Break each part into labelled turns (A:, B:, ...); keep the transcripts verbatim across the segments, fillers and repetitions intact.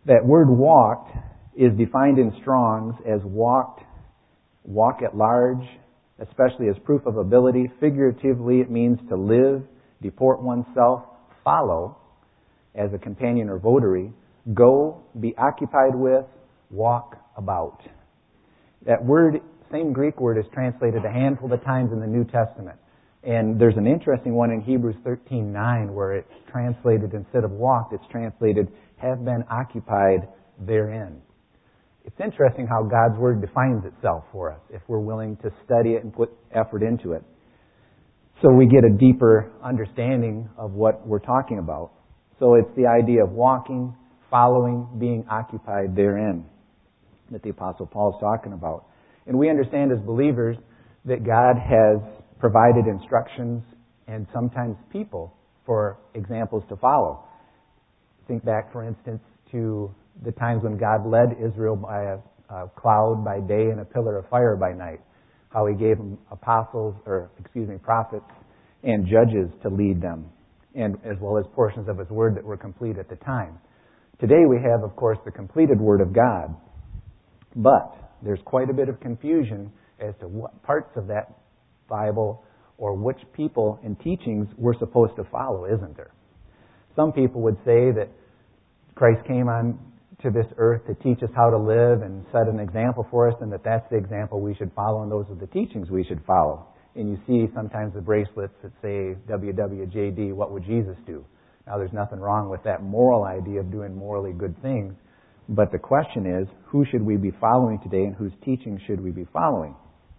A: That word walked is defined in Strong's as walked, walk at large, especially as proof of ability. Figuratively, it means to live, deport oneself, follow, as a companion or votary, go, be occupied with, walk about. That word, same Greek word, is translated a handful of times in the New Testament. And there's an interesting one in Hebrews thirteen nine where it's translated, instead of walked, it's translated, have been occupied therein. It's interesting how God's Word defines itself for us if we're willing to study it and put effort into it. So we get a deeper understanding of what we're talking about. So it's the idea of walking, following, being occupied therein that the Apostle Paul is talking about. And we understand as believers that God has provided instructions and sometimes people for examples to follow. Think back, for instance, to the times when God led Israel by a, a cloud by day and a pillar of fire by night. How He gave them apostles, or excuse me, prophets and judges to lead them, and as well as portions of His Word that were complete at the time. Today we have, of course, the completed Word of God. But there's quite a bit of confusion as to what parts of that Bible or which people and teachings we're supposed to follow, isn't there? Some people would say that Christ came on to this earth to teach us how to live and set an example for us, and that that's the example we should follow, and those are the teachings we should follow. And you see sometimes the bracelets that say W W J D, what would Jesus do? Now there's nothing wrong with that moral idea of doing morally good things, but the question is, who should we be following today and whose teaching should we be following?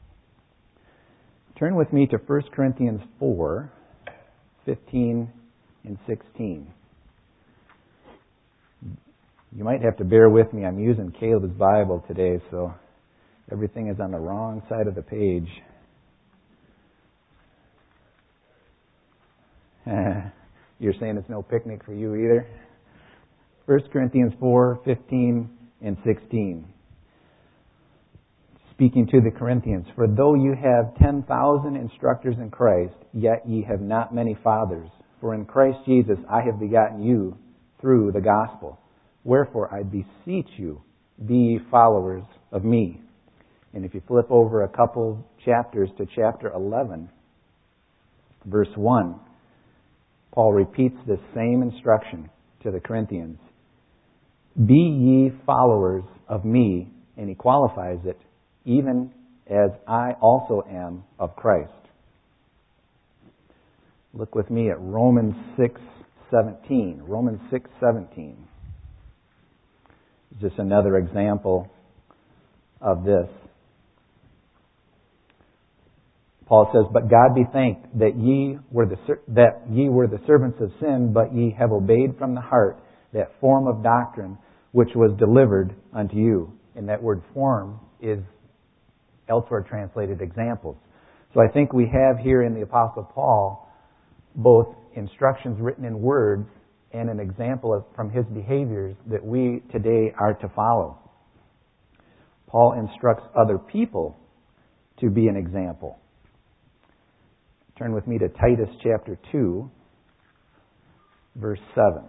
A: Turn with me to First Corinthians four, fifteen and sixteen. You might have to bear with me. I'm using Caleb's Bible today, so everything is on the wrong side of the page. You're saying it's no picnic for you either? First Corinthians four, fifteen and sixteen. Speaking to the Corinthians, for though you have ten thousand instructors in Christ, yet ye have not many fathers. For in Christ Jesus I have begotten you through the gospel. Wherefore I beseech you, be ye followers of me. And if you flip over a couple chapters to chapter eleven, verse one, Paul repeats this same instruction to the Corinthians. Be ye followers of me, and he qualifies it, even as I also am of Christ. Look with me at Romans six seventeen. Romans six seventeen. Just another example of this. Paul says, "But God be thanked that ye were the that ye were the servants of sin, but ye have obeyed from the heart that form of doctrine which was delivered unto you." And that word "form" is elsewhere translated "examples." So I think we have here in the Apostle Paul both instructions written in words and an example of, from his behaviors that we today are to follow. Paul instructs other people to be an example. Turn with me to Titus chapter two, verse seven.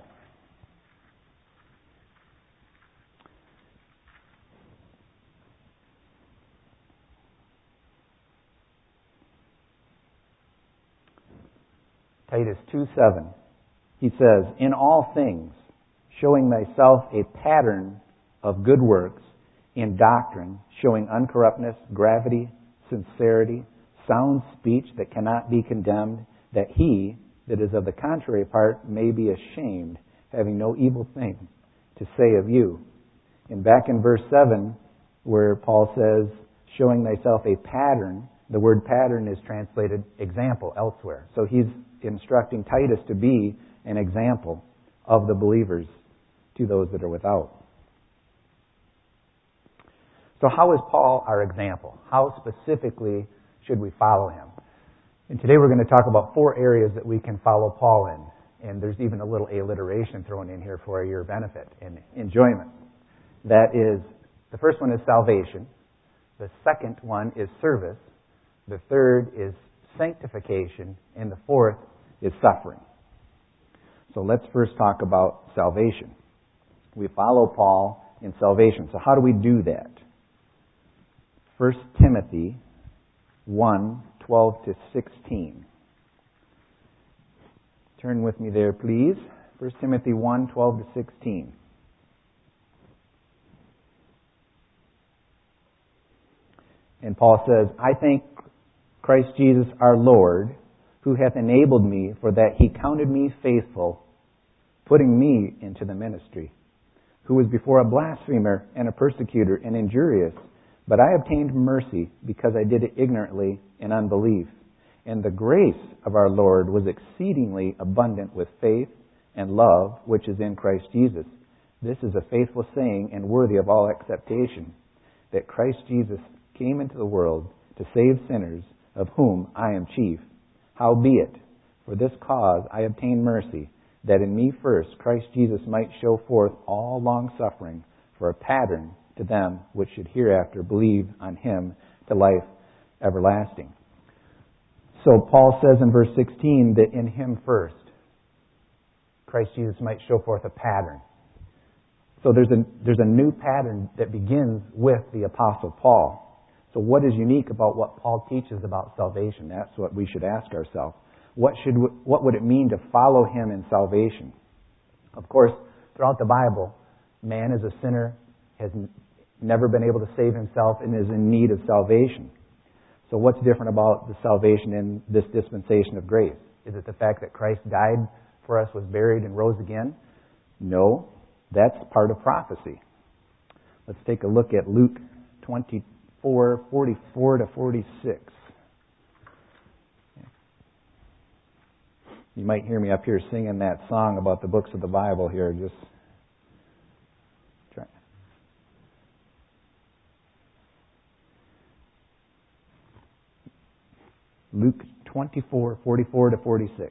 A: Titus two seven. He says, "In all things, showing thyself a pattern of good works, in doctrine, showing uncorruptness, gravity, sincerity, sound speech that cannot be condemned, that he that is of the contrary part may be ashamed, having no evil thing to say of you." And back in verse seven, where Paul says, "Showing thyself a pattern," the word pattern is translated example elsewhere. So he's instructing Titus to be an example of the believers to those that are without. So how is Paul our example? How specifically should we follow him? And today we're going to talk about four areas that we can follow Paul in. And there's even a little alliteration thrown in here for your benefit and enjoyment. That is, the first one is salvation. The second one is service. The third is sanctification. And the fourth is suffering. So let's first talk about salvation. We follow Paul in salvation. So how do we do that? First Timothy one, twelve to sixteen. Turn with me there, please. First Timothy one, twelve to sixteen. And Paul says, I thank Christ Jesus our Lord, who hath enabled me, for that he counted me faithful, putting me into the ministry, who was before a blasphemer and a persecutor and injurious, but I obtained mercy because I did it ignorantly in unbelief. And the grace of our Lord was exceedingly abundant with faith and love, which is in Christ Jesus. This is a faithful saying and worthy of all acceptation, that Christ Jesus came into the world to save sinners, of whom I am chief. Howbeit, for this cause I obtained mercy, that in me first Christ Jesus might show forth all long-suffering for a pattern to them which should hereafter believe on him to life everlasting. So Paul says in verse sixteen that in him first, Christ Jesus might show forth a pattern. So there's a, there's a new pattern that begins with the Apostle Paul. So what is unique about what Paul teaches about salvation? That's what we should ask ourselves. What should what would it mean to follow him in salvation? Of course, throughout the Bible, man is a sinner, has never been able to save himself, and is in need of salvation. So what's different about the salvation in this dispensation of grace? Is it the fact that Christ died for us, was buried, and rose again? No, that's part of prophecy. Let's take a look at Luke twenty-four, forty-four to forty-six. You might hear me up here singing that song about the books of the Bible here. Just try. Luke twenty-four, forty-four to forty-six.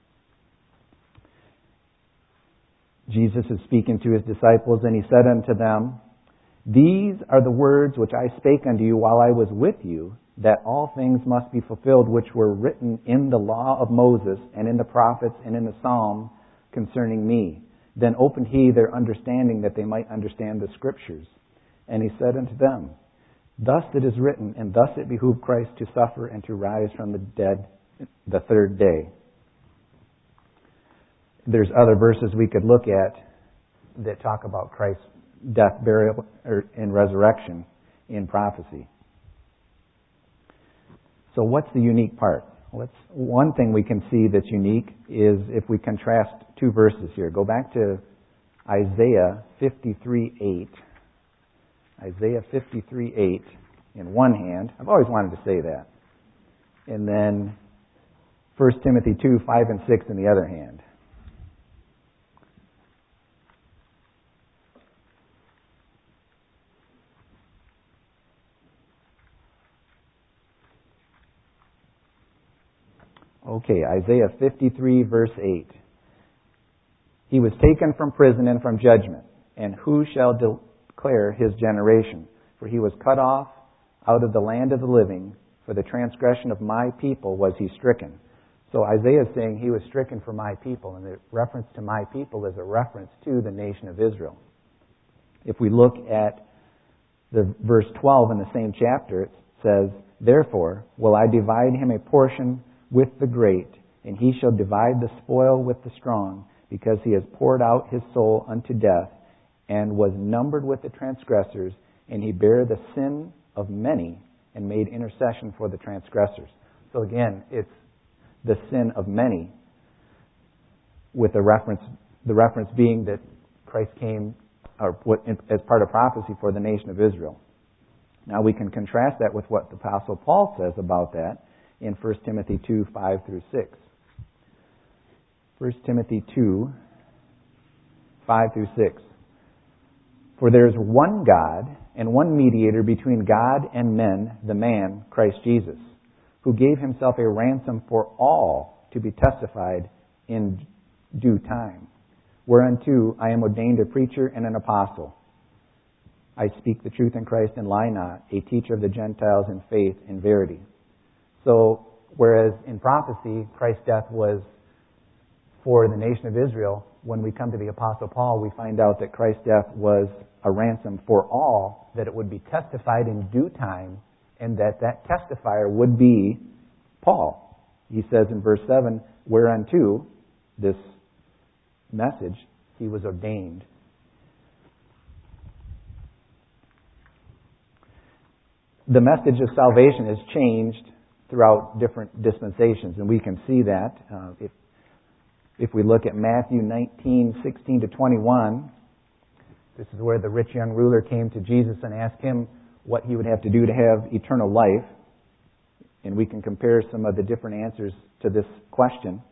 A: Jesus is speaking to his disciples, and he said unto them, These are the words which I spake unto you while I was with you, that all things must be fulfilled which were written in the law of Moses, and in the prophets, and in the Psalm concerning me. Then opened he their understanding, that they might understand the Scriptures. And he said unto them, Thus it is written, and thus it behooved Christ to suffer and to rise from the dead the third day. There's other verses we could look at that talk about Christ's death, burial, and resurrection in prophecy. So what's the unique part? Let's, one thing we can see that's unique is if we contrast two verses here. Go back to Isaiah fifty-three eight. Isaiah fifty-three eight in one hand. I've always wanted to say that. And then First Timothy two, five and six in the other hand. Okay, Isaiah fifty-three, verse eight. He was taken from prison and from judgment, and who shall declare his generation? For he was cut off out of the land of the living, for the transgression of my people was he stricken. So Isaiah is saying he was stricken for my people, and the reference to my people is a reference to the nation of Israel. If we look at the verse twelve in the same chapter, it says, Therefore will I divide him a portion with the great, and he shall divide the spoil with the strong, because he has poured out his soul unto death, and was numbered with the transgressors, and he bare the sin of many, and made intercession for the transgressors. So again, it's the sin of many, with the reference, the reference being that Christ came or as part of prophecy for the nation of Israel. Now we can contrast that with what the Apostle Paul says about that in First Timothy two, five through six. First Timothy two, five through six. For there is one God and one mediator between God and men, the man, Christ Jesus, who gave himself a ransom for all to be testified in due time. Whereunto I am ordained a preacher and an apostle. I speak the truth in Christ and lie not, a teacher of the Gentiles in faith and verity. So, whereas in prophecy, Christ's death was for the nation of Israel, when we come to the Apostle Paul, we find out that Christ's death was a ransom for all, that it would be testified in due time, and that that testifier would be Paul. He says in verse seven, whereunto, this message, he was ordained. The message of salvation has changed throughout different dispensations, and we can see that uh, if if we look at Matthew nineteen, sixteen to twenty-one. This is where the rich young ruler came to Jesus and asked him what he would have to do to have eternal life. And we can compare some of the different answers to this question.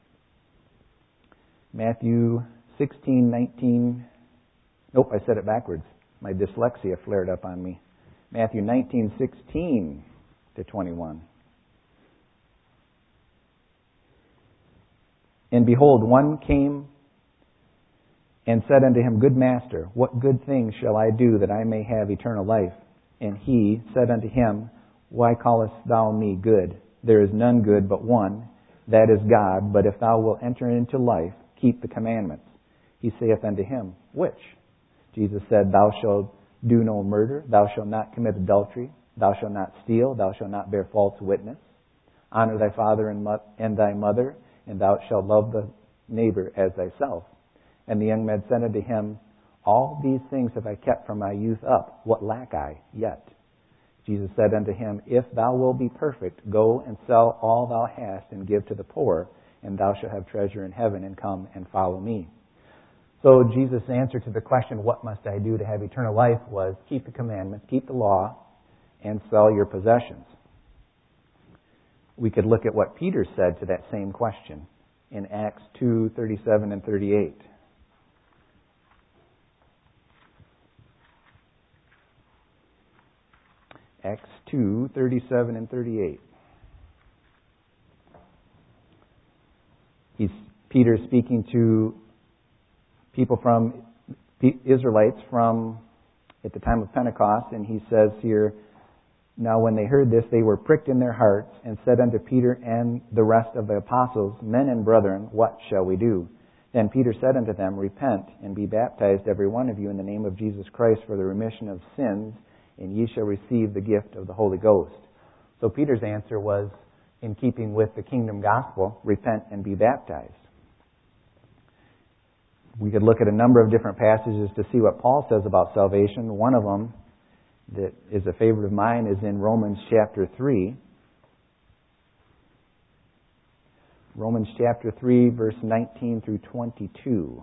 A: Matthew sixteen, nineteen. Nope, I said it backwards. My dyslexia flared up on me. Matthew nineteen, sixteen to twenty-one. And behold, one came and said unto him, Good master, what good thing shall I do that I may have eternal life? And he said unto him, Why callest thou me good? There is none good but one, that is God. But if thou wilt enter into life, keep the commandments. He saith unto him, Which? Jesus said, Thou shalt do no murder, thou shalt not commit adultery, thou shalt not steal, thou shalt not bear false witness. Honor thy father and, mo- and thy mother, and thou shalt love the neighbor as thyself. And the young man said unto him, All these things have I kept from my youth up. What lack I yet? Jesus said unto him, If thou wilt be perfect, go and sell all thou hast and give to the poor, and thou shalt have treasure in heaven, and come and follow me. So Jesus' answer to the question, what must I do to have eternal life, was keep the commandments, keep the law, and sell your possessions. We could look at what Peter said to that same question in Acts two, thirty-seven and thirty-eight. Acts two, thirty-seven and thirty-eight. He's Peter speaking to people from Israelites from at the time of Pentecost, and he says here, Now when they heard this, they were pricked in their hearts, and said unto Peter and the rest of the apostles, Men and brethren, what shall we do? Then Peter said unto them, Repent, and be baptized every one of you in the name of Jesus Christ for the remission of sins, and ye shall receive the gift of the Holy Ghost. So Peter's answer was, in keeping with the kingdom gospel, repent and be baptized. We could look at a number of different passages to see what Paul says about salvation. One of them that is a favorite of mine is in Romans chapter three. Romans chapter three, verse nineteen through twenty-two.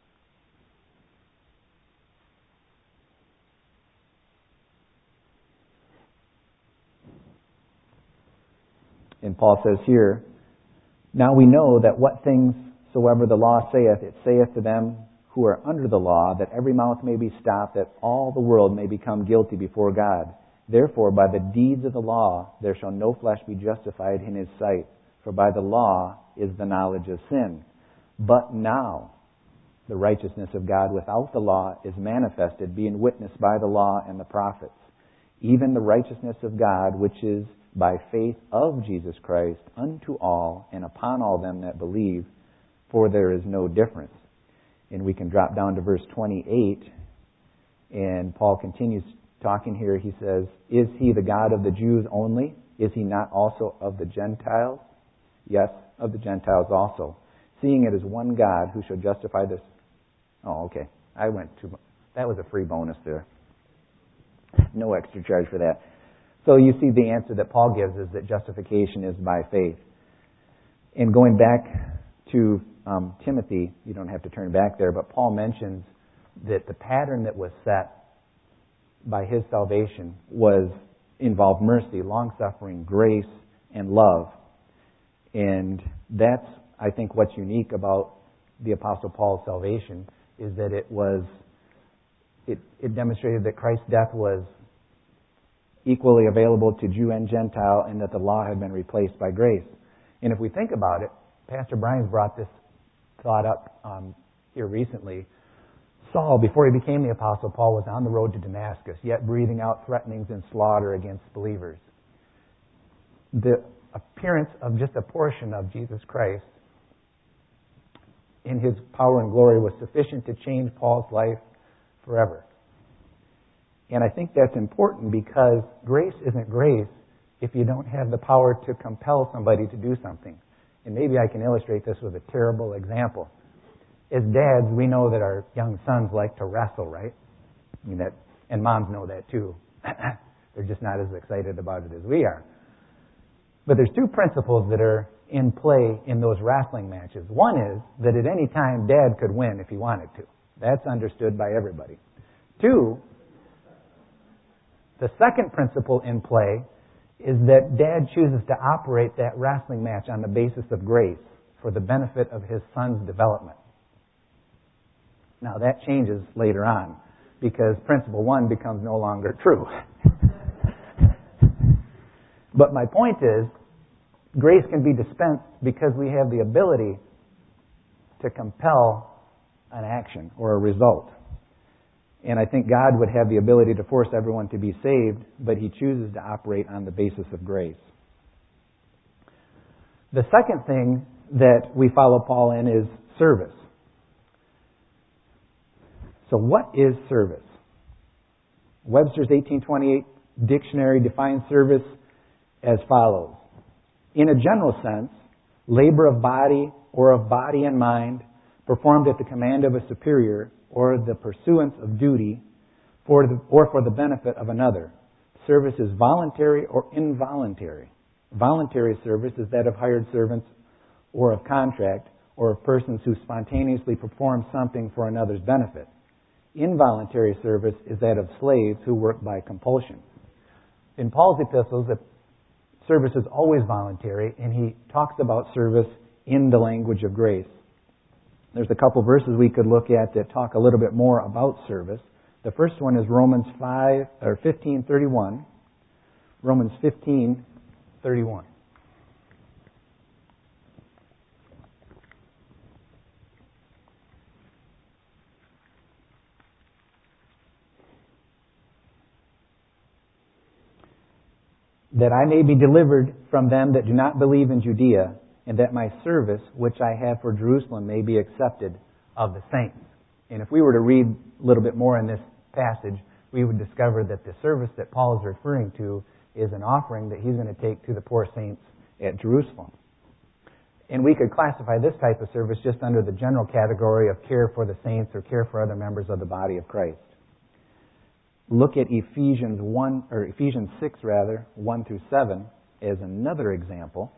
A: And Paul says here, Now we know that what things soever the law saith, it saith to them who are under the law, that every mouth may be stopped, that all the world may become guilty before God. Therefore, by the deeds of the law, there shall no flesh be justified in his sight, for by the law is the knowledge of sin. But now, the righteousness of God without the law is manifested, being witnessed by the law and the prophets, even the righteousness of God, which is by faith of Jesus Christ, unto all and upon all them that believe, for there is no difference. And we can drop down to verse twenty-eight, and Paul continues talking here. He says, Is he the God of the Jews only? Is he not also of the Gentiles? Yes, of the Gentiles also. Seeing it is one God who shall justify this. Oh, okay. I went too much. That was a free bonus there. No extra charge for that. So you see the answer that Paul gives is that justification is by faith. And going back to um, Timothy, you don't have to turn back there, but Paul mentions that the pattern that was set by his salvation was involved mercy, long-suffering, grace, and love. And that's, I think, what's unique about the Apostle Paul's salvation, is that it was, it, it demonstrated that Christ's death was equally available to Jew and Gentile, and that the law had been replaced by grace. And if we think about it, Pastor Brian's brought this thought up um, here recently. Saul, before he became the Apostle Paul, was on the road to Damascus, yet breathing out threatenings and slaughter against believers. The appearance of just a portion of Jesus Christ in His power and glory was sufficient to change Paul's life forever. And I think that's important because grace isn't grace if you don't have the power to compel somebody to do something. And maybe I can illustrate this with a terrible example. As dads, we know that our young sons like to wrestle, right? I mean that, and moms know that too. They're just not as excited about it as we are. But there's two principles that are in play in those wrestling matches. One is that at any time Dad could win if he wanted to. That's understood by everybody. Two, the second principle in play is that Dad chooses to operate that wrestling match on the basis of grace for the benefit of his son's development. Now that changes later on because principle one becomes no longer true. But my point is, grace can be dispensed because we have the ability to compel an action or a result. And I think God would have the ability to force everyone to be saved, but He chooses to operate on the basis of grace. The second thing that we follow Paul in is service. So what is service? Webster's eighteen twenty-eight dictionary defines service as follows. In a general sense, labor of body or of body and mind performed at the command of a superior or the pursuance of duty for the, or for the benefit of another. Service is voluntary or involuntary. Voluntary service is that of hired servants or of contract or of persons who spontaneously perform something for another's benefit. Involuntary service is that of slaves who work by compulsion. In Paul's epistles, the service is always voluntary, and he talks about service in the language of grace. There's a couple verses we could look at that talk a little bit more about service. The first one is Romans five or fifteen thirty-one. Romans fifteen thirty-one. That I may be delivered from them that do not believe in Judea, and that my service, which I have for Jerusalem, may be accepted of the saints. And if we were to read a little bit more in this passage, we would discover that the service that Paul is referring to is an offering that he's going to take to the poor saints at Jerusalem. And we could classify this type of service just under the general category of care for the saints or care for other members of the body of Christ. Look at Ephesians one or Ephesians six rather, one through seven as another example.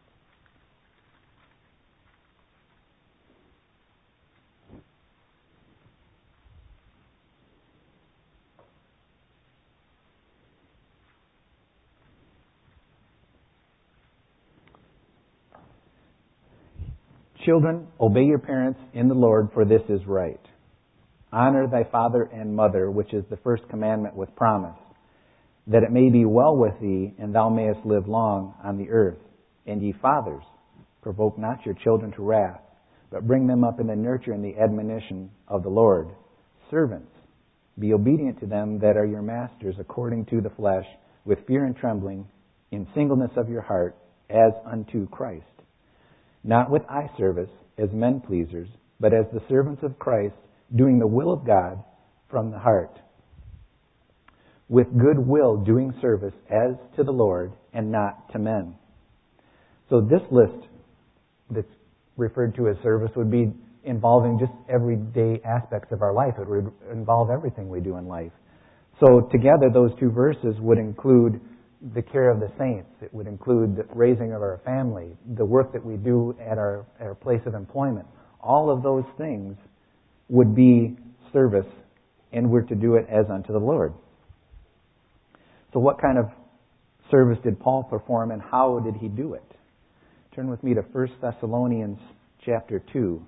A: Children, obey your parents in the Lord, for this is right. Honor thy father and mother, which is the first commandment with promise, that it may be well with thee, and thou mayest live long on the earth. And ye fathers, provoke not your children to wrath, but bring them up in the nurture and the admonition of the Lord. Servants, be obedient to them that are your masters according to the flesh, with fear and trembling, in singleness of your heart, as unto Christ. Not with eye service, as men pleasers, but as the servants of Christ, doing the will of God from the heart, with good will doing service as to the Lord and not to men. So this list that's referred to as service would be involving just everyday aspects of our life. It would involve everything we do in life. So together those two verses would include the care of the saints. It would include the raising of our family, the work that we do at our, at our place of employment. All of those things would be service, and we're to do it as unto the Lord. So what kind of service did Paul perform, and how did he do it? Turn with me to First Thessalonians chapter two.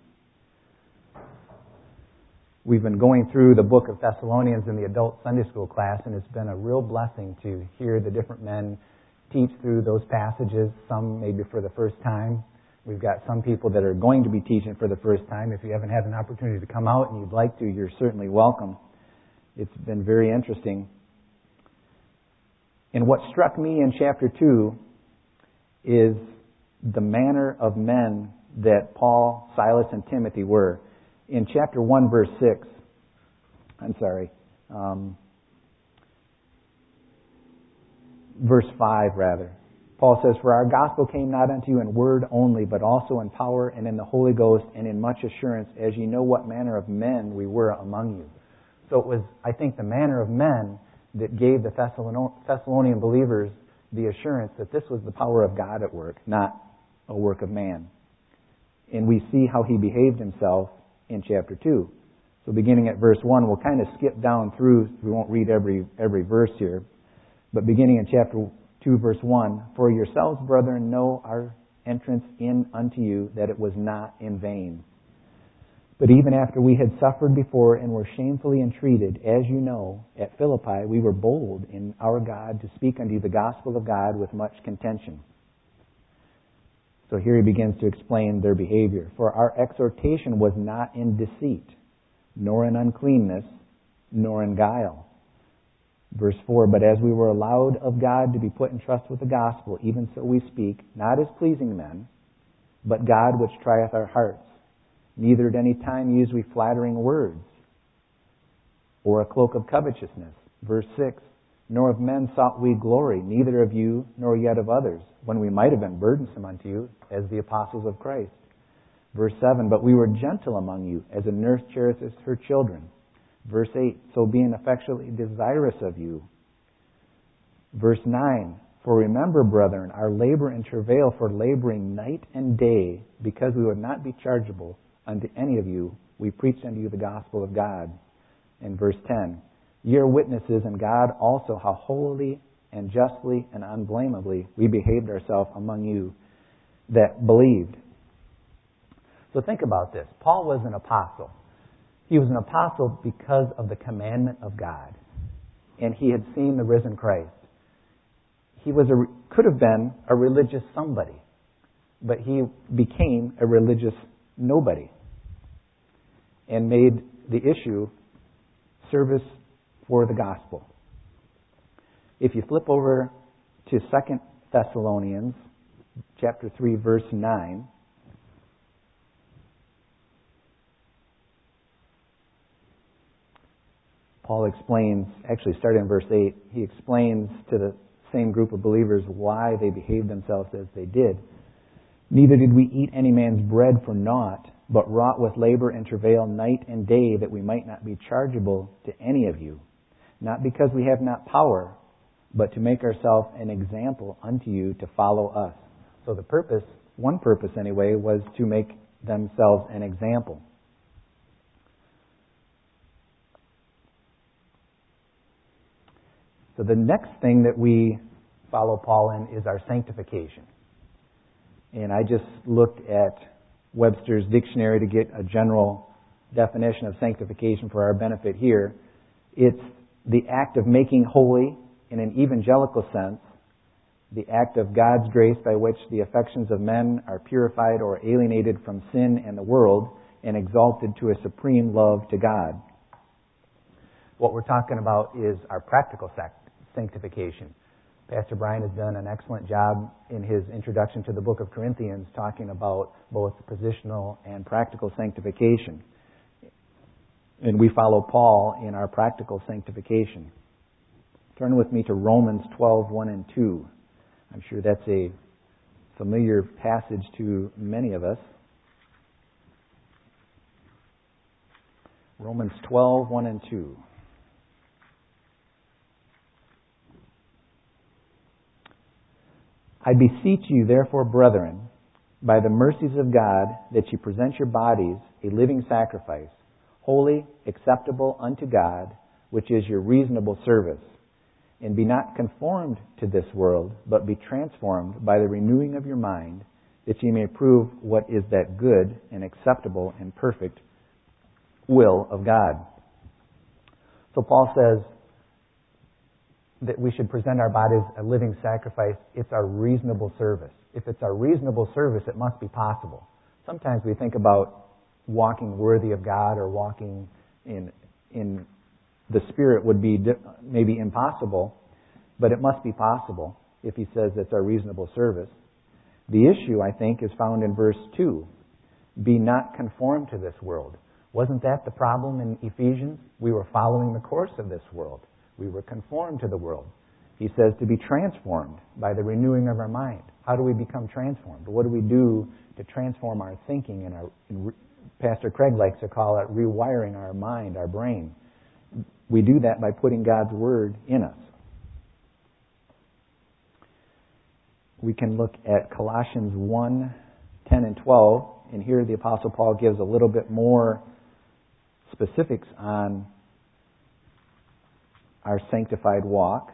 A: We've been going through the book of Thessalonians in the adult Sunday school class, and it's been a real blessing to hear the different men teach through those passages, some maybe for the first time. We've got some people that are going to be teaching for the first time. If you haven't had an opportunity to come out and you'd like to, you're certainly welcome. It's been very interesting. And what struck me in chapter two is the manner of men that Paul, Silas, and Timothy were. In chapter one, verse six, I'm sorry, um, verse five rather, Paul says, "For our gospel came not unto you in word only, but also in power and in the Holy Ghost and in much assurance, as ye know what manner of men we were among you." So it was, I think, the manner of men that gave the Thessalonian believers the assurance that this was the power of God at work, not a work of man. And we see how he behaved himself in chapter two. So beginning at verse one, we'll kind of skip down through, we won't read every every verse here, but beginning in chapter two, verse one, "For yourselves, brethren, know our entrance in unto you, that it was not in vain. But even after we had suffered before and were shamefully entreated, as you know, at Philippi we were bold in our God to speak unto you the gospel of God with much contention." So here he begins to explain their behavior. "For our exhortation was not in deceit, nor in uncleanness, nor in guile." Verse four, "But as we were allowed of God to be put in trust with the gospel, even so we speak, not as pleasing men, but God which trieth our hearts. Neither at any time use we flattering words, or a cloak of covetousness." Verse six, "Nor of men sought we glory, neither of you, nor yet of others, when we might have been burdensome unto you, as the apostles of Christ." Verse seven, "But we were gentle among you, as a nurse cherisheth her children." Verse eight, "So being affectionately desirous of you." Verse nine, "For remember, brethren, our labor and travail for laboring night and day, because we would not be chargeable unto any of you, we preached unto you the gospel of God." And verse ten, "Ye are witnesses, and God also, how holily and justly and unblameably we behaved ourselves among you that believed." So think about this. Paul was an apostle. He was an apostle because of the commandment of God. And he had seen the risen Christ. He was a, could have been a religious somebody, but he became a religious nobody and made the issue service for the gospel. If you flip over to Second Thessalonians chapter three, verse nine, Paul explains, actually starting in verse eight, he explains to the same group of believers why they behaved themselves as they did. "Neither did we eat any man's bread for naught, but wrought with labor and travail night and day, that we might not be chargeable to any of you. Not because we have not power, but to make ourselves an example unto you to follow us." So the purpose, one purpose anyway, was to make themselves an example. So the next thing that we follow Paul in is our sanctification. And I just looked at Webster's dictionary to get a general definition of sanctification for our benefit here. It's the act of making holy in an evangelical sense, the act of God's grace by which the affections of men are purified or alienated from sin and the world and exalted to a supreme love to God. What we're talking about is our practical sanctification. Pastor Brian has done an excellent job in his introduction to the book of Corinthians talking about both positional and practical sanctification. And we follow Paul in our practical sanctification. Turn with me to Romans twelve, one and two. I'm sure that's a familiar passage to many of us. Romans twelve, one and two. "I beseech you, therefore, brethren, by the mercies of God, that you present your bodies a living sacrifice, holy, acceptable unto God, which is your reasonable service. And be not conformed to this world, but be transformed by the renewing of your mind, that ye may prove what is that good and acceptable and perfect will of God." So Paul says that we should present our bodies a living sacrifice. It's our reasonable service. If it's our reasonable service, it must be possible. Sometimes we think about walking worthy of God or walking in in the Spirit would be maybe impossible, but it must be possible if he says it's our reasonable service. The issue, I think, is found in verse two. Be not conformed to this world. Wasn't that the problem in Ephesians? We were following the course of this world. We were conformed to the world. He says to be transformed by the renewing of our mind. How do we become transformed? What do we do to transform our thinking? And our, and Pastor Craig likes to call it rewiring our mind, our brain. We do that by putting God's Word in us. We can look at Colossians one, ten and twelve, and here the Apostle Paul gives a little bit more specifics on our sanctified walk.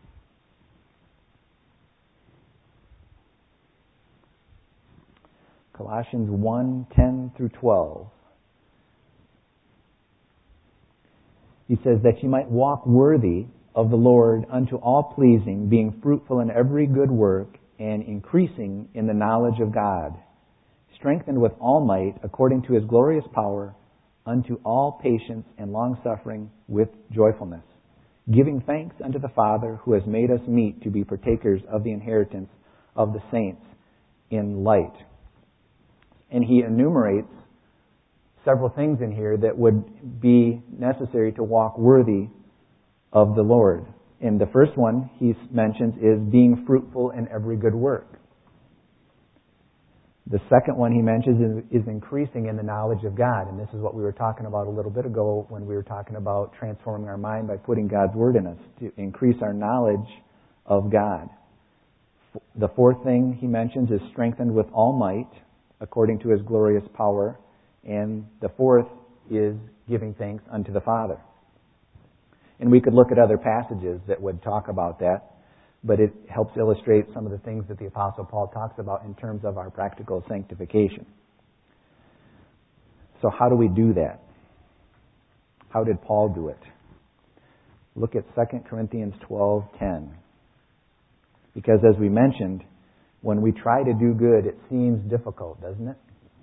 A: Colossians one, ten through twelve. He says that you might walk worthy of the Lord unto all pleasing, being fruitful in every good work, and increasing in the knowledge of God, strengthened with all might according to His glorious power, unto all patience and long-suffering with joyfulness, giving thanks unto the Father who has made us meet to be partakers of the inheritance of the saints in light. And he enumerates several things in here that would be necessary to walk worthy of the Lord. And the first one he mentions is being fruitful in every good work. The second one he mentions is, is increasing in the knowledge of God. And this is what we were talking about a little bit ago when we were talking about transforming our mind by putting God's Word in us, to increase our knowledge of God. The fourth thing he mentions is strengthened with all might according to His glorious power. And the fourth is giving thanks unto the Father. And we could look at other passages that would talk about that, but it helps illustrate some of the things that the Apostle Paul talks about in terms of our practical sanctification. So how do we do that? How did Paul do it? Look at Second Corinthians twelve ten. Because as we mentioned, when we try to do good, it seems difficult, doesn't it?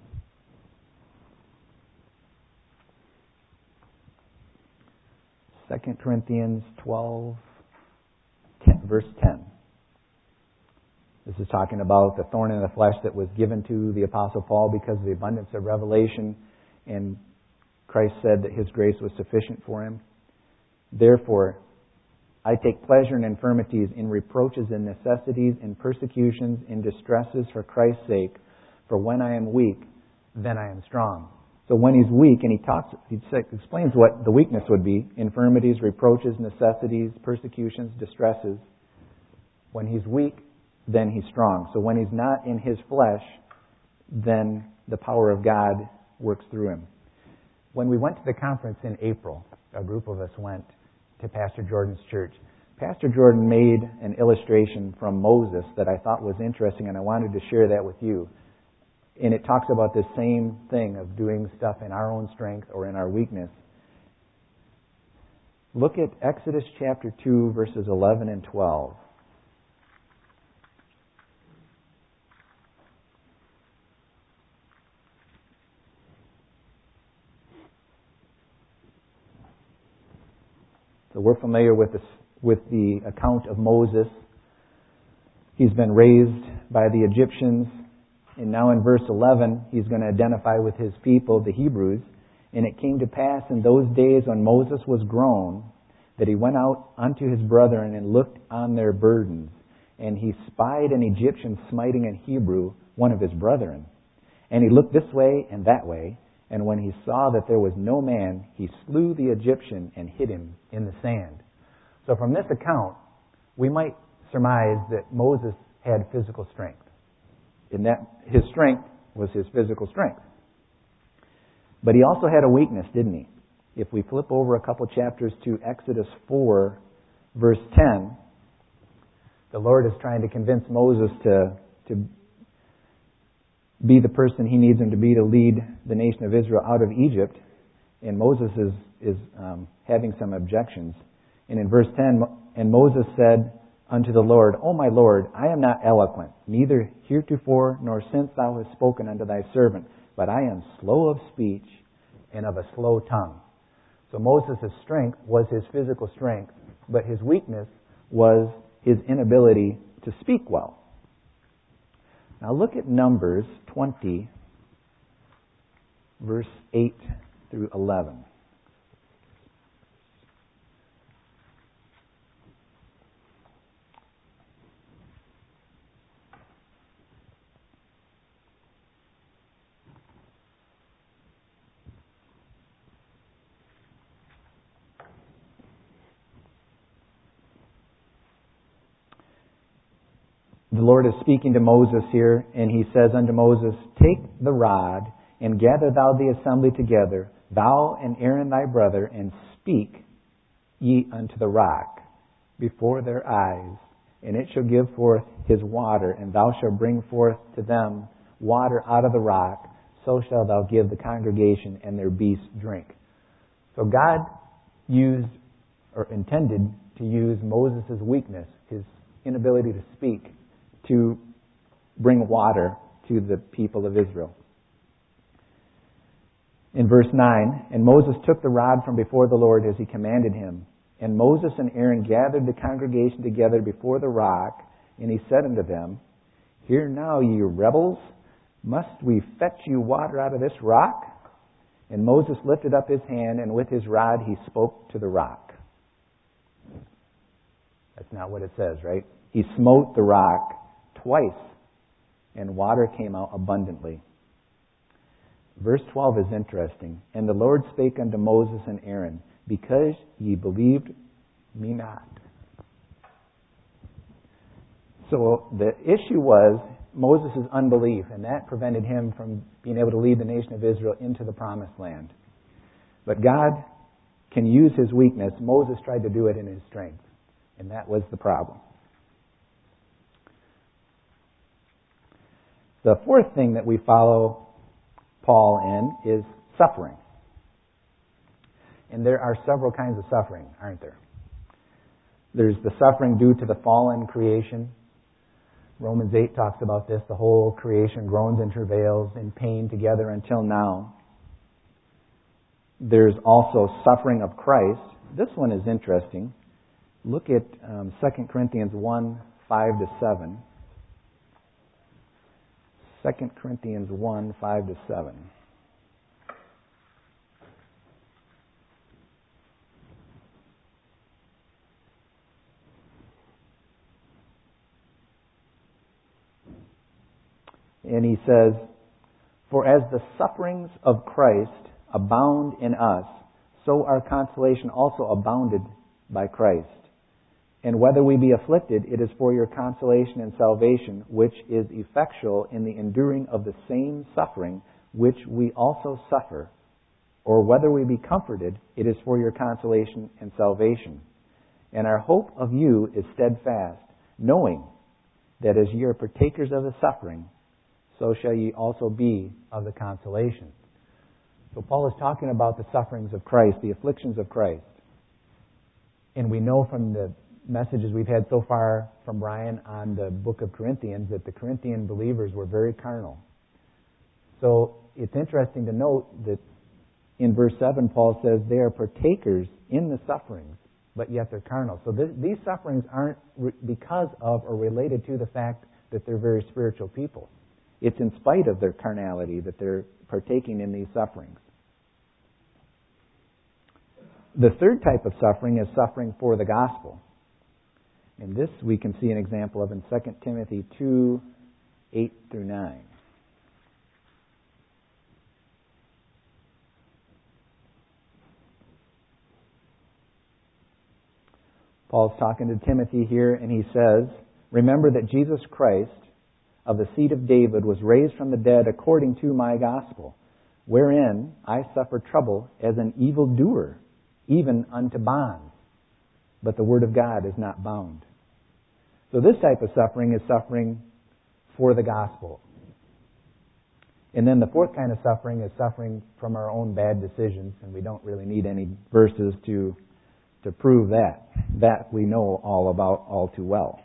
A: Second Corinthians twelve, ten, verse ten. This is talking about the thorn in the flesh that was given to the Apostle Paul because of the abundance of revelation, and Christ said that His grace was sufficient for him. Therefore, I take pleasure in infirmities, in reproaches, in necessities, in persecutions, in distresses for Christ's sake. For when I am weak, then I am strong. So when he's weak, and he talks, he explains what the weakness would be: infirmities, reproaches, necessities, persecutions, distresses. When he's weak, then he's strong. So when he's not in his flesh, then the power of God works through him. When we went to the conference in April, a group of us went to Pastor Jordan's church. Pastor Jordan made an illustration from Moses that I thought was interesting, and I wanted to share that with you. And it talks about this same thing of doing stuff in our own strength or in our weakness. Look at Exodus chapter two, verses eleven and twelve. So we're familiar with this, with the account of Moses. He's been raised by the Egyptians. And now in verse eleven, he's going to identify with his people, the Hebrews. And it came to pass in those days when Moses was grown, that he went out unto his brethren and looked on their burdens. And he spied an Egyptian smiting an Hebrew, one of his brethren. And he looked this way and that way. And when he saw that there was no man, he slew the Egyptian and hid him in the sand. So from this account, we might surmise that Moses had physical strength. In that his strength was his physical strength. But he also had a weakness, didn't he? If we flip over a couple chapters to Exodus four, verse ten, the Lord is trying to convince Moses to, to be the person he needs him to be to lead the nation of Israel out of Egypt. And Moses is, is um, having some objections. And in verse ten, and Moses said unto the Lord, O my Lord, I am not eloquent, neither heretofore nor since thou hast spoken unto thy servant, but I am slow of speech and of a slow tongue. So Moses' strength was his physical strength, but his weakness was his inability to speak well. Now look at Numbers twenty, verse eight through eleven. The Lord is speaking to Moses here, and he says unto Moses, Take the rod, and gather thou the assembly together, thou and Aaron thy brother, and speak ye unto the rock before their eyes, and it shall give forth his water, and thou shalt bring forth to them water out of the rock, so shalt thou give the congregation and their beasts drink. So God used, or intended to use Moses' weakness, his inability to speak, to bring water to the people of Israel. In verse nine, And Moses took the rod from before the Lord as he commanded him. And Moses and Aaron gathered the congregation together before the rock, and he said unto them, Hear now, ye rebels, must we fetch you water out of this rock? And Moses lifted up his hand, and with his rod he spoke to the rock. That's not what it says, right? He smote the rock twice, and water came out abundantly. Verse twelve is interesting. And the Lord spake unto Moses and Aaron, Because ye believed me not. So the issue was Moses' unbelief, and that prevented him from being able to lead the nation of Israel into the promised land. But God can use his weakness. Moses tried to do it in his strength, and that was the problem. The fourth thing that we follow Paul in is suffering. And there are several kinds of suffering, aren't there? There's the suffering due to the fallen creation. Romans eight talks about this. The whole creation groans and travails in pain together until now. There's also suffering of Christ. This one is interesting. Look at um, Second Corinthians one, five to seven. Second Corinthians one, five to seven. And he says, For as the sufferings of Christ abound in us, so our consolation also abounded by Christ. And whether we be afflicted, it is for your consolation and salvation, which is effectual in the enduring of the same suffering which we also suffer. Or whether we be comforted, it is for your consolation and salvation. And our hope of you is steadfast, knowing that as ye are partakers of the suffering, so shall ye also be of the consolation. So Paul is talking about the sufferings of Christ, the afflictions of Christ. And we know from the messages we've had so far from Brian on the book of Corinthians that the Corinthian believers were very carnal. So it's interesting to note that in verse seven Paul says they are partakers in the sufferings, but yet they're carnal. So th- these sufferings aren't re- because of or related to the fact that they're very spiritual people. It's in spite of their carnality that they're partaking in these sufferings. The third type of suffering is suffering for the gospel. And this we can see an example of in Second Timothy two, eight through nine. Paul's talking to Timothy here, and he says, Remember that Jesus Christ, of the seed of David, was raised from the dead according to my gospel, wherein I suffer trouble as an evildoer, even unto bonds. But the word of God is not bound. So this type of suffering is suffering for the gospel. And then the fourth kind of suffering is suffering from our own bad decisions, and we don't really need any verses to to prove that. That we know all about all too well.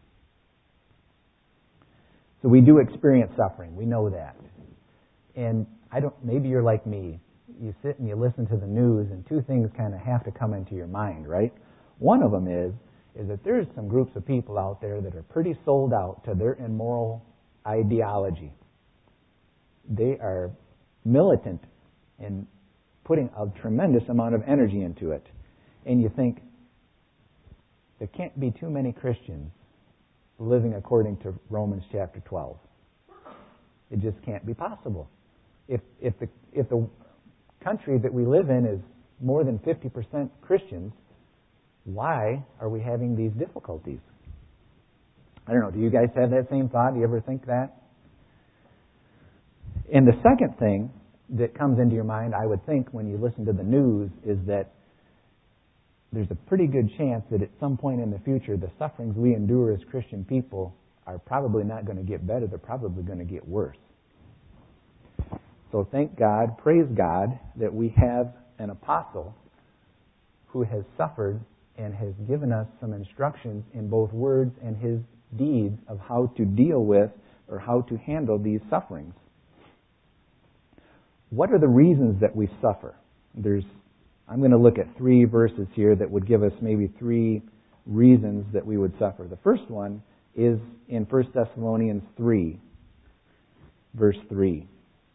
A: So we do experience suffering. We know that. And I don't. Maybe you're like me. You sit and you listen to the news, and two things kind of have to come into your mind, right? One of them is, is that there's some groups of people out there that are pretty sold out to their immoral ideology. They are militant and putting a tremendous amount of energy into it. And you think, there can't be too many Christians living according to Romans chapter twelve. It just can't be possible. If if the if the country that we live in is more than fifty percent Christians, why are we having these difficulties? I don't know, do you guys have that same thought? Do you ever think that? And the second thing that comes into your mind, I would think, when you listen to the news, is that there's a pretty good chance that at some point in the future, the sufferings we endure as Christian people are probably not going to get better. They're probably going to get worse. So thank God, praise God, that we have an apostle who has suffered and has given us some instructions in both words and his deeds of how to deal with or how to handle these sufferings. What are the reasons that we suffer? There's I'm going to look at three verses here that would give us maybe three reasons that we would suffer. The first one is in First Thessalonians three, verse three.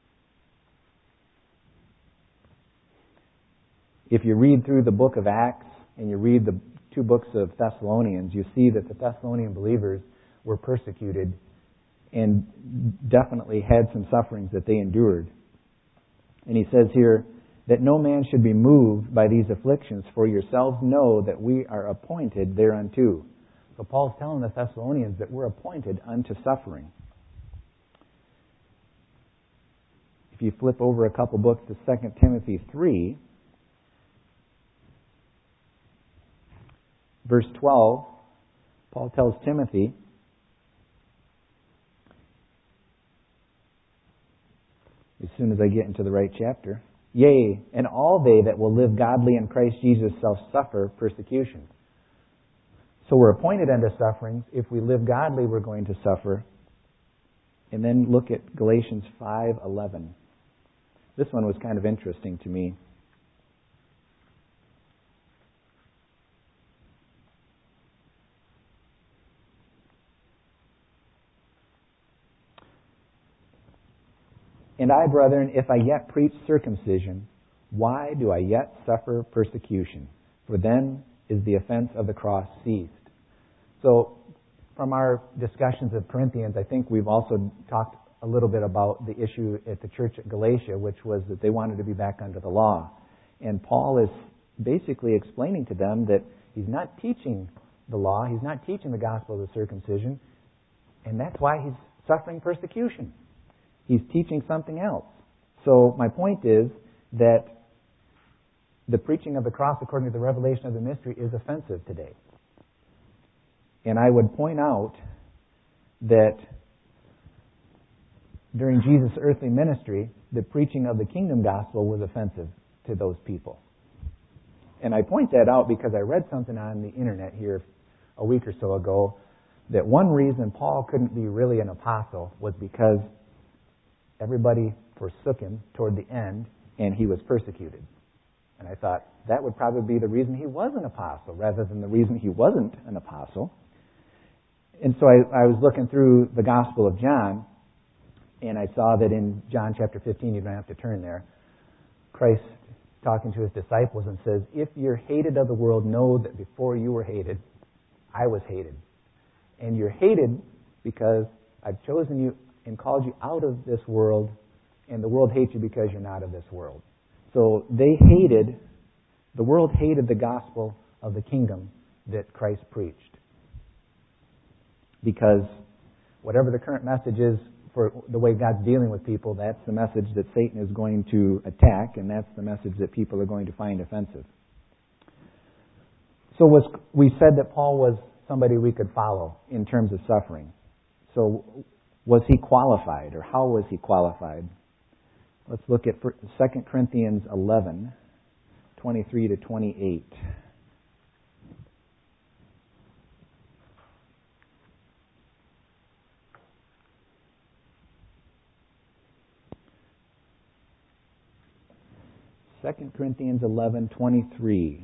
A: If you read through the book of Acts and you read the two books of Thessalonians, you see that the Thessalonian believers were persecuted and definitely had some sufferings that they endured. And he says here, that no man should be moved by these afflictions, for yourselves know that we are appointed thereunto. So Paul's telling the Thessalonians that we're appointed unto suffering. If you flip over a couple books to Second Timothy three, verse twelve, Paul tells Timothy, as soon as I get into the right chapter, yea, and all they that will live godly in Christ Jesus shall suffer persecution. So we're appointed unto sufferings. If we live godly, we're going to suffer. And then look at Galatians five eleven. This one was kind of interesting to me. And I, brethren, if I yet preach circumcision, why do I yet suffer persecution? For then is the offense of the cross ceased. So, from our discussions of Corinthians, I think we've also talked a little bit about the issue at the church at Galatia, which was that they wanted to be back under the law. And Paul is basically explaining to them that he's not teaching the law, he's not teaching the gospel of the circumcision, and that's why he's suffering persecution. He's teaching something else. So my point is that the preaching of the cross according to the revelation of the mystery is offensive today. And I would point out that during Jesus' earthly ministry, the preaching of the kingdom gospel was offensive to those people. And I point that out because I read something on the internet here a week or so ago that one reason Paul couldn't be really an apostle was because everybody forsook him toward the end, and he was persecuted. And I thought that would probably be the reason he was an apostle, rather than the reason he wasn't an apostle. And so I, I was looking through the Gospel of John, and I saw that in John chapter fifteen, you don't have to turn there, Christ talking to his disciples and says, if you're hated of the world, know that before you were hated, I was hated. And you're hated because I've chosen you and called you out of this world, and the world hates you because you're not of this world. So they hated, the world hated the gospel of the kingdom that Christ preached. Because whatever the current message is for the way God's dealing with people, that's the message that Satan is going to attack, and that's the message that people are going to find offensive. So was, we said that Paul was somebody we could follow in terms of suffering. So was he qualified, or how was he qualified? Let's look at Second Corinthians eleven, twenty-three to twenty-eight. Second Corinthians eleven, twenty-three.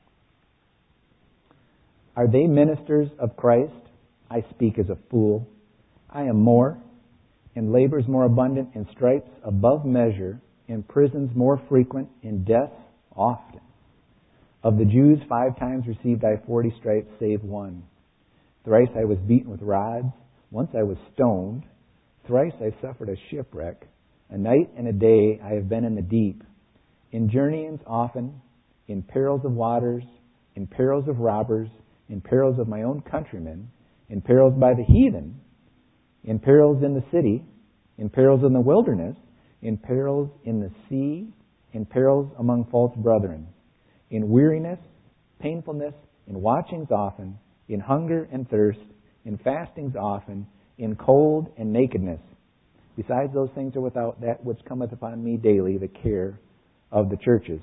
A: Are they ministers of Christ? I speak as a fool. I am more, in labors more abundant, in stripes above measure, in prisons more frequent, in deaths often. Of the Jews, five times received I forty stripes, save one. Thrice I was beaten with rods. Once I was stoned. Thrice I suffered a shipwreck. A night and a day I have been in the deep. In journeyings often, in perils of waters, in perils of robbers, in perils of my own countrymen, in perils by the heathen, in perils in the city, in perils in the wilderness, in perils in the sea, in perils among false brethren, in weariness, painfulness, in watchings often, in hunger and thirst, in fastings often, in cold and nakedness. Besides those things are without, that which cometh upon me daily, the care of the churches.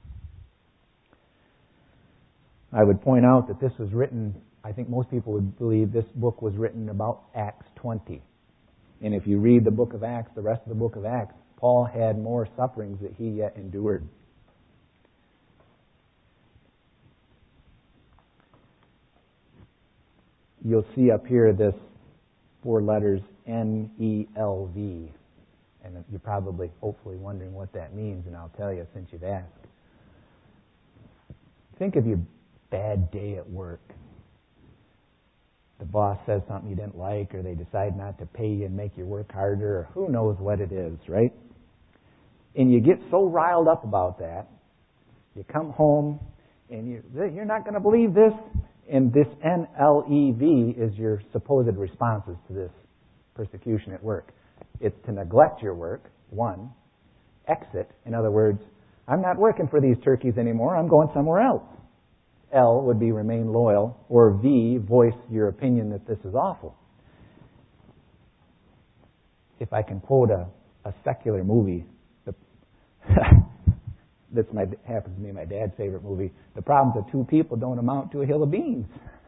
A: I would point out that this was written, I think most people would believe this book was written about Acts twenty. And if you read the book of Acts, the rest of the book of Acts, Paul had more sufferings that he yet endured. You'll see up here this four letters N E L V. And you're probably, hopefully, wondering what that means, and I'll tell you since you've asked. Think of your bad day at work. The boss says something you didn't like, or they decide not to pay you and make you work harder, or who knows what it is, right? And you get so riled up about that, you come home, and you, you're not going to believe this, and this N L E V is your supposed responses to this persecution at work. It's to neglect your work, one. Exit, in other words, I'm not working for these turkeys anymore, I'm going somewhere else. L would be remain loyal, or V, voice your opinion that this is awful. If I can quote a, a secular movie, the that's my happens to be my dad's favorite movie, the problems of two people don't amount to a hill of beans.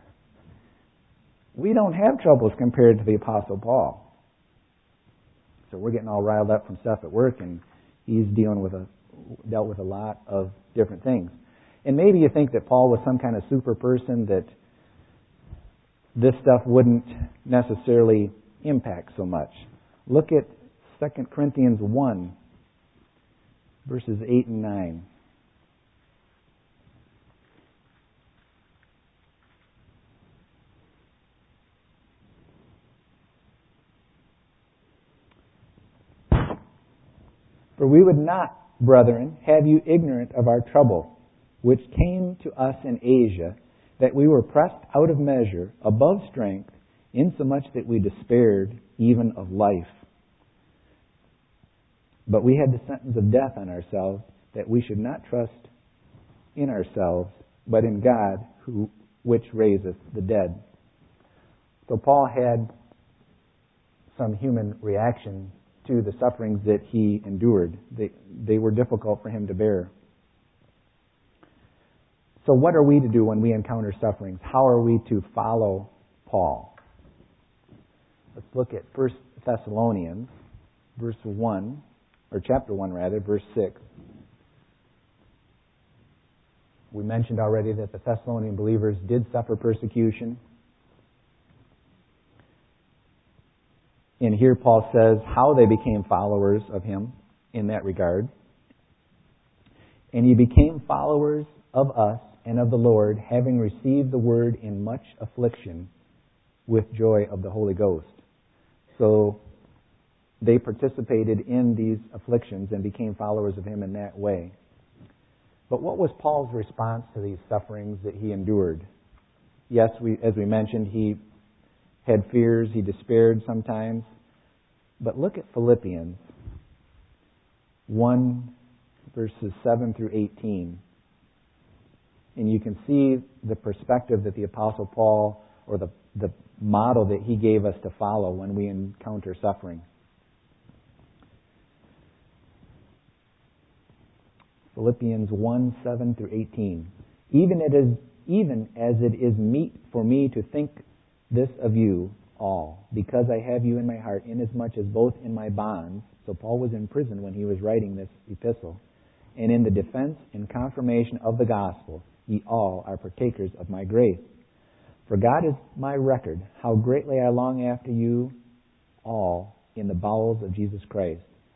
A: We don't have troubles compared to the Apostle Paul. So we're getting all riled up from stuff at work, and he's dealing with a dealt with a lot of different things. And maybe you think that Paul was some kind of super person, that this stuff wouldn't necessarily impact so much. Look at Second Corinthians one, verses eight and nine. For we would not, brethren, have you ignorant of our trouble, which came to us in Asia, that we were pressed out of measure, above strength, insomuch that we despaired even of life. But we had the sentence of death on ourselves, that we should not trust in ourselves, but in God, who which raiseth the dead. So Paul had some human reaction to the sufferings that he endured. They, they were difficult for him to bear. So what are we to do when we encounter sufferings? How are we to follow Paul? Let's look at First Thessalonians, verse one, or chapter one rather, verse six. We mentioned already that the Thessalonian believers did suffer persecution. And here Paul says how they became followers of him in that regard. And ye became followers of us and of the Lord, having received the word in much affliction with joy of the Holy Ghost. So they participated in these afflictions and became followers of him in that way. But what was Paul's response to these sufferings that he endured? Yes, we, as we mentioned, he had fears, he despaired sometimes. But look at Philippians one, verses seven through eighteen. And you can see the perspective that the Apostle Paul, or the, the model that he gave us to follow when we encounter suffering. Philippians one, seven through eighteen. Even it is, even as it is meet for me to think this of you all, because I have you in my heart, inasmuch as both in my bonds, so Paul was in prison when he was writing this epistle, and in the defense and confirmation of the gospel, ye all are partakers of my grace. For God is my record, how greatly I long after you all in the bowels of Jesus Christ,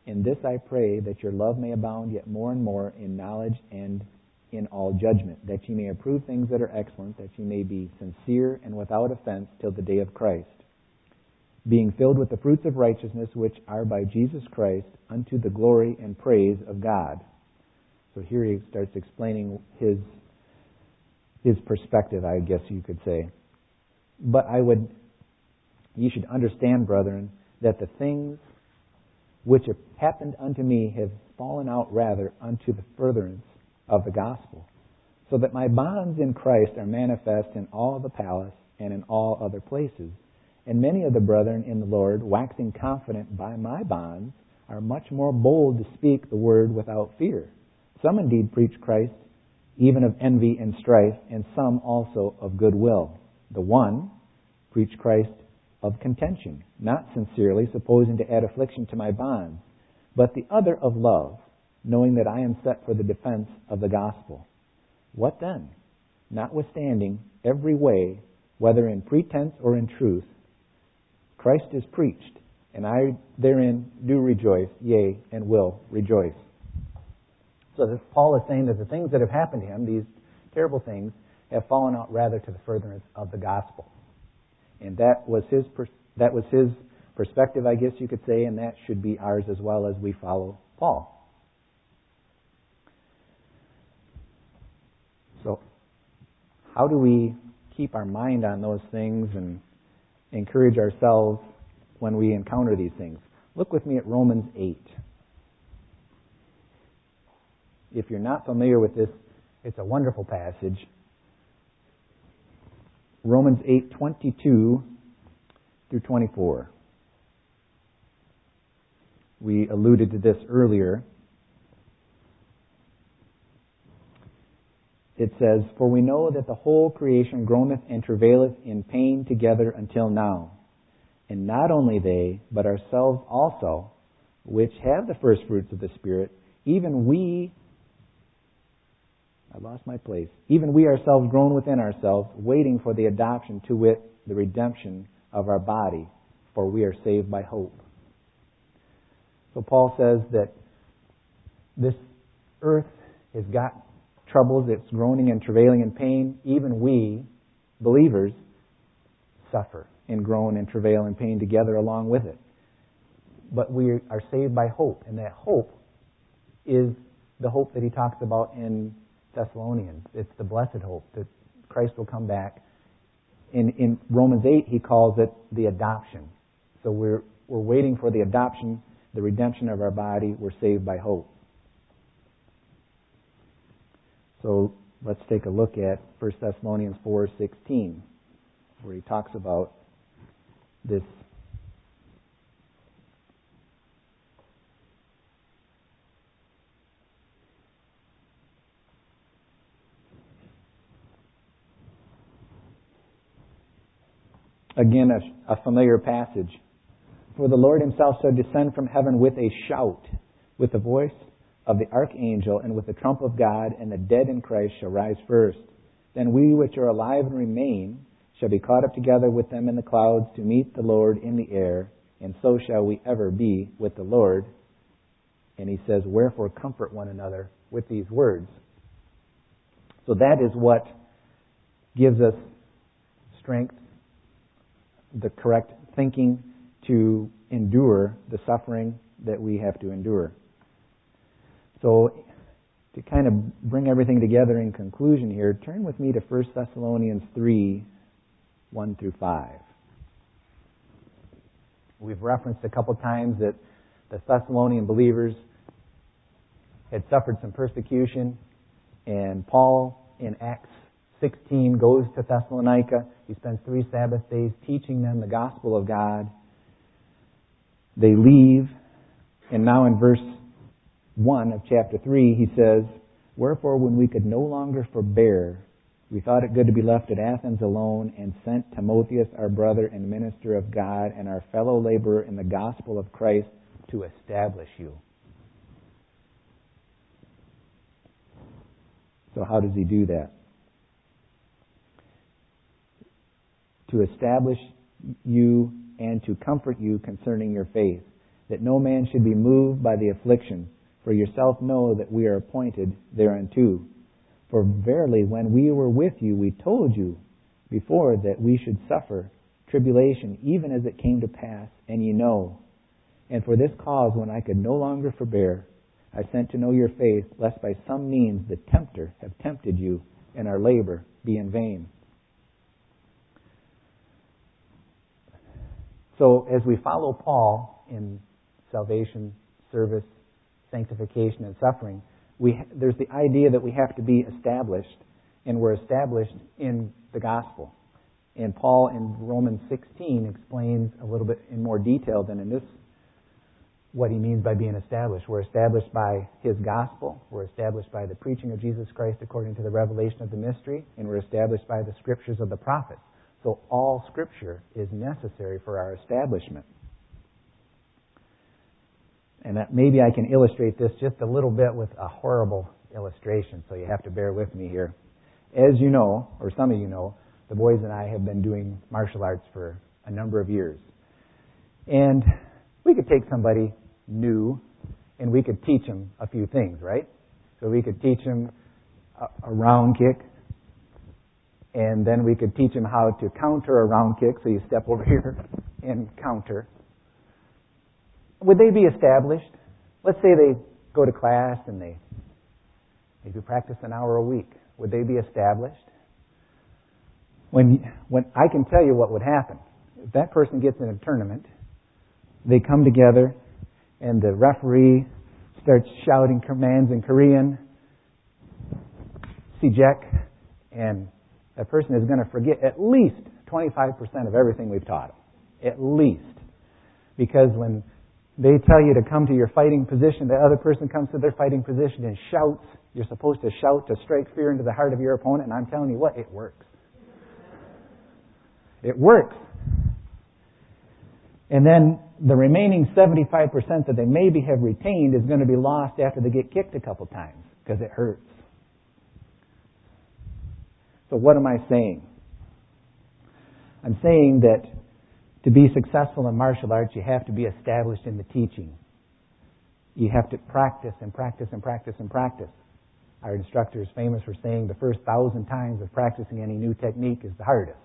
A: In this I pray, that your love may abound yet more and more in knowledge and in all judgment, that ye may approve things that are excellent, that ye may be sincere and without offense till the day of Christ, being filled with the fruits of righteousness which are by Jesus Christ unto the glory and praise of God. So here he starts explaining his his perspective, I guess you could say. But I would, you should understand, brethren, that the things which have happened unto me have fallen out rather unto the furtherance of the gospel, so that my bonds in Christ are manifest in all the palace and in all other places. And many of the brethren in the Lord, waxing confident by my bonds, are much more bold to speak the word without fear. Some indeed preach Christ, even of envy and strife, and some also of goodwill. The one preach Christ of contention, not sincerely, supposing to add affliction to my bonds, but the other of love, knowing that I am set for the defense of the gospel. What then? Notwithstanding, every way, whether in pretense or in truth, Christ is preached, and I therein do rejoice, yea, and will rejoice. So that Paul is saying that the things that have happened to him, these terrible things, have fallen out rather to the furtherance of the gospel. And that was his pers- that was his perspective, I guess you could say, and that should be ours as well as we follow Paul. So, how do we keep our mind on those things and encourage ourselves when we encounter these things? Look with me at Romans eight. If you're not familiar with this, it's a wonderful passage. Romans eight, twenty-two through twenty-four. We alluded to this earlier. It says, For we know that the whole creation groaneth and travaileth in pain together until now. And not only they, but ourselves also, which have the first fruits of the Spirit, even we, I lost my place, even we ourselves groan within ourselves, waiting for the adoption, to wit, the redemption of our body, for we are saved by hope. So Paul says that this earth has got troubles, it's groaning and travailing in pain. Even we, believers, suffer and groan and travail in pain together along with it. But we are saved by hope, and that hope is the hope that he talks about in Thessalonians. It's the blessed hope that Christ will come back. In, in Romans eight, he calls it the adoption. So we're we're waiting for the adoption, the redemption of our body. We're saved by hope. So let's take a look at First Thessalonians four sixteen, where he talks about this. Again, a, a familiar passage. For the Lord himself shall descend from heaven with a shout, with the voice of the archangel, and with the trump of God, and the dead in Christ shall rise first. Then we which are alive and remain shall be caught up together with them in the clouds to meet the Lord in the air, and so shall we ever be with the Lord. And he says, wherefore comfort one another with these words. So that is what gives us strength, the correct thinking to endure the suffering that we have to endure. So, to kind of bring everything together in conclusion here, turn with me to First Thessalonians three, one through five. We've referenced a couple times that the Thessalonian believers had suffered some persecution, and Paul in Acts sixteen goes to Thessalonica. He spends three Sabbath days teaching them the gospel of God. They leave, and now in verse one of chapter three, he says, Wherefore, when we could no longer forbear, we thought it good to be left at Athens alone, and sent Timotheus, our brother and minister of God, and our fellow laborer in the gospel of Christ, to establish you. So how does he do that? To establish you and to comfort you concerning your faith, that no man should be moved by the affliction. For yourself know that we are appointed thereunto. For verily, when we were with you, we told you before that we should suffer tribulation, even as it came to pass, and ye know. And for this cause, when I could no longer forbear, I sent to know your faith, lest by some means the tempter have tempted you, and our labor be in vain. So, as we follow Paul in salvation, service, sanctification, and suffering, we, there's the idea that we have to be established, and we're established in the gospel. And Paul in Romans sixteen explains a little bit in more detail than in this what he means by being established. We're established by his gospel, we're established by the preaching of Jesus Christ according to the revelation of the mystery, and we're established by the scriptures of the prophets. So all Scripture is necessary for our establishment. And that maybe I can illustrate this just a little bit with a horrible illustration, so you have to bear with me here. As you know, or some of you know, the boys and I have been doing martial arts for a number of years. And we could take somebody new and we could teach them a few things, right? So we could teach them a, a round kick, and then we could teach them how to counter a round kick. So you step over here and counter. Would they be established? Let's say they go to class and they maybe practice an hour a week. Would they be established? When, when I can tell you what would happen. If that person gets in a tournament, they come together and the referee starts shouting commands in Korean, Sijek, and that person is going to forget at least twenty-five percent of everything we've taught them. At least. Because when they tell you to come to your fighting position, the other person comes to their fighting position and shouts. You're supposed to shout to strike fear into the heart of your opponent, and I'm telling you what, it works. It works. And then the remaining seventy-five percent that they maybe have retained is going to be lost after they get kicked a couple times, because it hurts. So what am I saying? I'm saying that to be successful in martial arts, you have to be established in the teaching. You have to practice and practice and practice and practice. Our instructor is famous for saying the first thousand times of practicing any new technique is the hardest.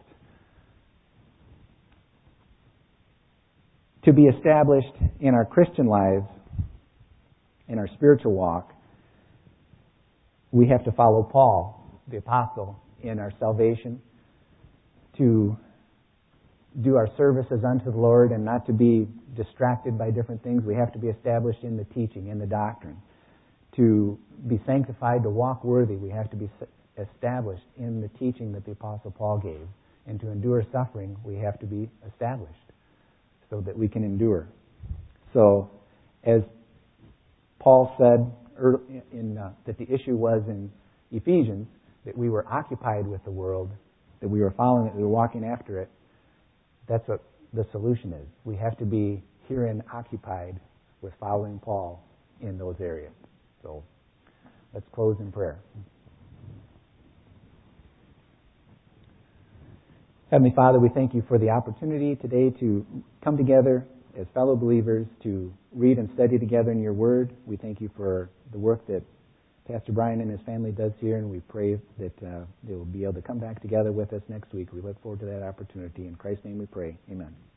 A: To be established in our Christian lives, in our spiritual walk, we have to follow Paul, the apostle, in our salvation, to do our services unto the Lord and not to be distracted by different things. We have to be established in the teaching, in the doctrine. To be sanctified, to walk worthy, we have to be established in the teaching that the Apostle Paul gave. And to endure suffering, we have to be established so that we can endure. So, as Paul said early in, uh, that the issue was in Ephesians, that we were occupied with the world, that we were following it, we were walking after it. That's what the solution is. We have to be herein occupied with following Paul in those areas. So, let's close in prayer. Heavenly Father, we thank you for the opportunity today to come together as fellow believers to read and study together in your Word. We thank you for the work that Pastor Brian and his family does here, and we pray that uh, they will be able to come back together with us next week. We look forward to that opportunity. In Christ's name we pray. Amen.